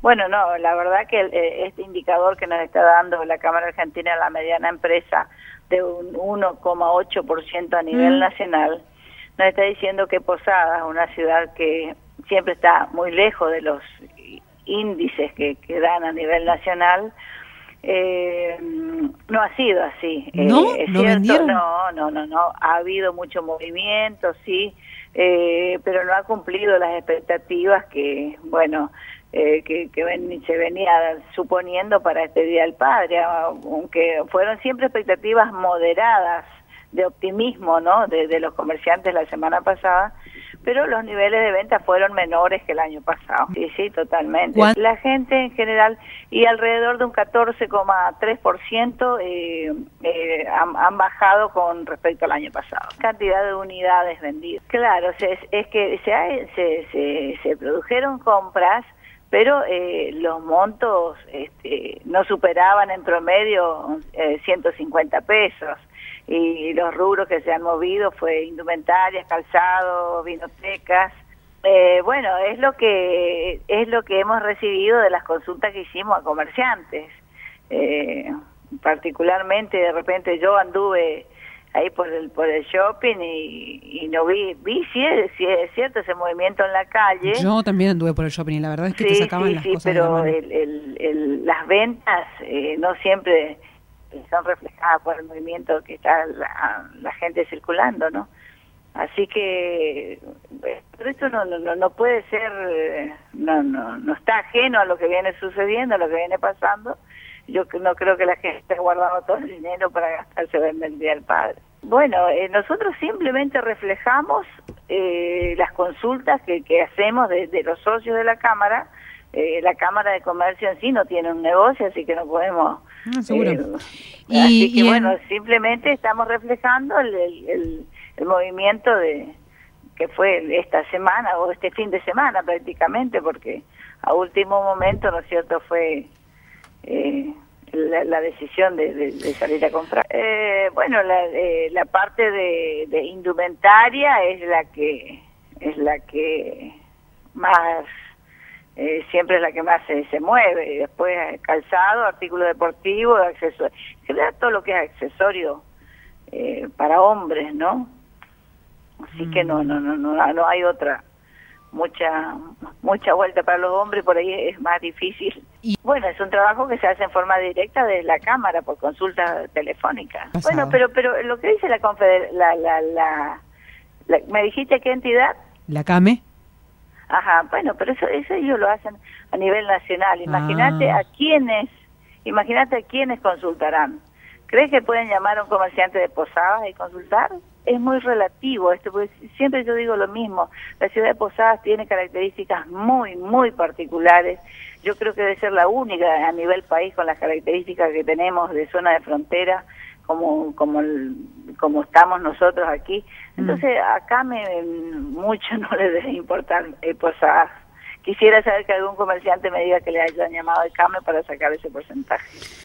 Bueno, no, la verdad que este indicador que nos está dando la Cámara Argentina de la Mediana Empresa de un 1,8% a nivel nacional, nos está diciendo que Posadas, una ciudad que siempre está muy lejos de los índices que dan a nivel nacional, no ha sido así. ¿No? ¿Es ¿No cierto? vendieron? No. Ha habido mucho movimiento, sí, pero no ha cumplido las expectativas que, bueno, se venía suponiendo para este Día del Padre, aunque fueron siempre expectativas moderadas de optimismo, ¿no?, de los comerciantes la semana pasada, pero los niveles de venta fueron menores que el año pasado. Sí, totalmente. La gente en general, y alrededor de un 14,3% han bajado con respecto al año pasado. Cantidad de unidades vendidas. Claro, es que se produjeron compras, pero los montos no superaban en promedio 150 pesos. Y los rubros que se han movido fue indumentarias, calzado, vinotecas. Bueno, es lo que hemos recibido de las consultas que hicimos a comerciantes. Particularmente, de repente yo anduve ahí por el shopping y no vi sí es cierto ese movimiento en la calle. Yo también anduve por el shopping y la verdad es que te sacaban las cosas pero de la mano. las ventas no siempre son reflejadas por el movimiento que está la gente circulando, ¿no? Así que pero esto no puede ser, no está ajeno a lo que viene sucediendo, a lo que viene pasando. Yo no creo que la gente esté guardando todo el dinero para gastarse en el Día del Padre. Bueno, nosotros simplemente reflejamos las consultas que hacemos de los socios de la Cámara. La Cámara de Comercio en sí no tiene un negocio, así que no podemos... seguro. Así que bueno, simplemente estamos reflejando el movimiento que fue esta semana o este fin de semana prácticamente, porque a último momento, ¿no es cierto?, fue la decisión de salir a comprar. Bueno, la parte de indumentaria es la que más... siempre es la que más se mueve, y después calzado, artículo deportivo, accesorio, en general todo lo que es accesorio para hombres, ¿no? Así que no hay otra mucha vuelta para los hombres, por ahí es más difícil. Bueno, es un trabajo que se hace en forma directa desde la Cámara por consulta telefónica. Bueno, pero lo que dice ¿me dijiste qué entidad? ¿La CAME? Ajá, bueno, pero eso ellos lo hacen a nivel nacional. Imagínate a quiénes consultarán. ¿Crees que pueden llamar a un comerciante de Posadas y consultar? Es muy relativo esto, porque siempre yo digo lo mismo. La ciudad de Posadas tiene características muy, muy particulares. Yo creo que debe ser la única a nivel país con las características que tenemos de zona de frontera, como estamos nosotros aquí. Entonces acá mucho no le debe importar Posadas. Quisiera saber que algún comerciante me diga que le hayan llamado de CAME para sacar ese porcentaje.